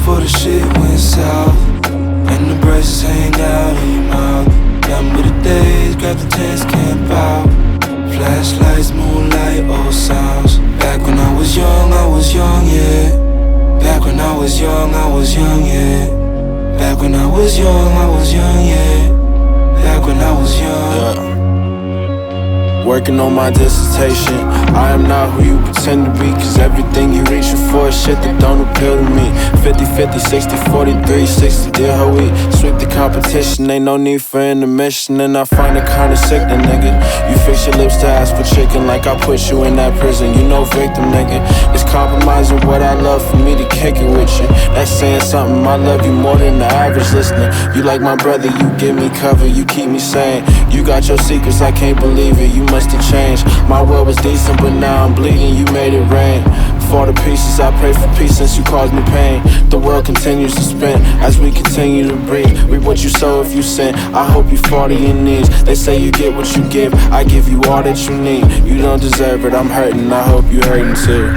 before the shit went south, and the braces hang out in your mouth. Remember the days, grab the tents, camp out. Flashlights, moonlight, old sounds. Back when I was young, yeah. Back when I was young, yeah. Back when I was young, yeah. Back when I was young. Yeah. Working on my dissertation. I am not who you pretend to be, cause everything you reaching for is shit that don't appeal to me. 50-50, 60-40, 60, dear how we sweep the competition. Ain't no need for intermission, and I find it kinda sick, that nigga. You fix your lips to ask for chicken, like I put you in that prison. You know victim, nigga. It's compromising what I love for me to kick it with you. That's saying something, I love you more than the average listener. You like my brother, you give me cover, you keep me sane. You got your secrets, I can't believe it, you must have changed. My world was decent, but now I'm bleeding, you made it rain. For the pieces, I pray for peace since you caused me pain. The world continues to spin as we continue to breathe. Reap what you sow if you sin, I hope you fall to your knees. They say you get what you give, I give you all that you need. You don't deserve it, I'm hurting, I hope you hurting too.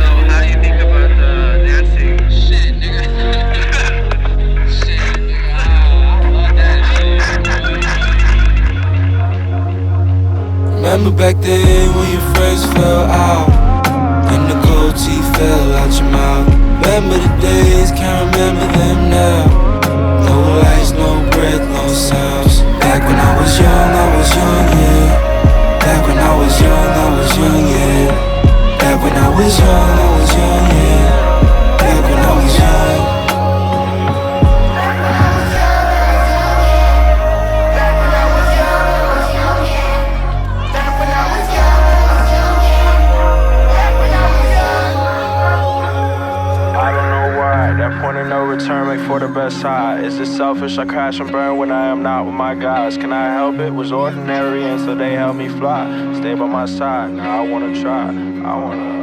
Remember back then when you first fell out, and the gold teeth fell out your mouth. Remember the days, can't remember them now. No lights, no breath, no sounds. Back when I was young, yeah. Back when I was young, yeah. Back when I was young, yeah. Back when I was young. That point of no return, make for the best side. Is it selfish? I crash and burn when I am not with my guys. Can I help it? Was ordinary and so they helped me fly. Stay by my side, now I wanna try. I wanna